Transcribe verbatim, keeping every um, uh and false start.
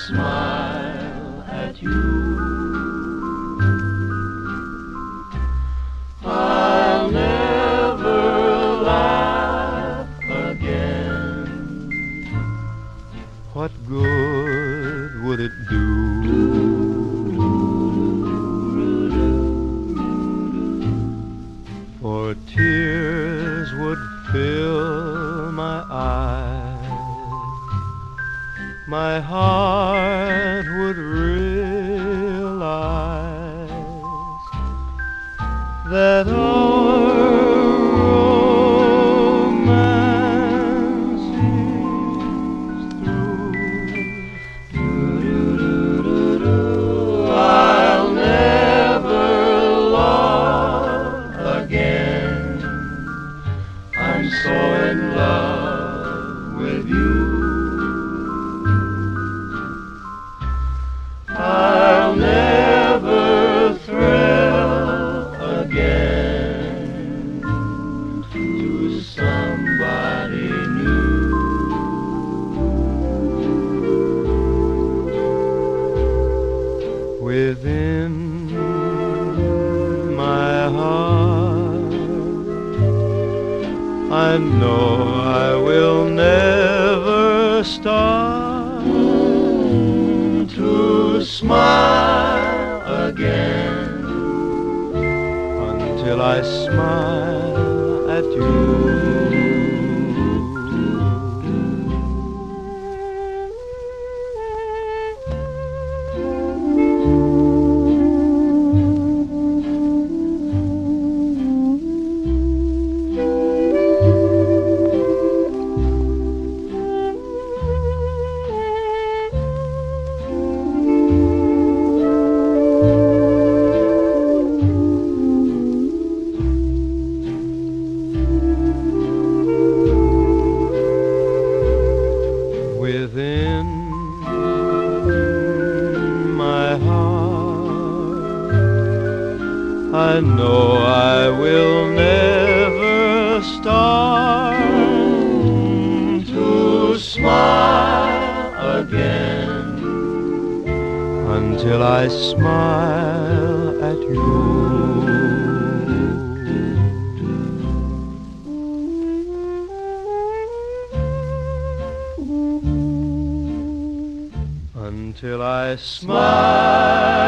smile at you. I'll never laugh again. What good would it do? For tears would fill my eyes, my heart would realize that our romance is through. I'll never love again. I'm so in love with you. I'll never thrill again to somebody new. Within my heart I know I will never start to smile again until I smile at you. Within my heart I know I will never start to smile again until I smile at you. Until I smile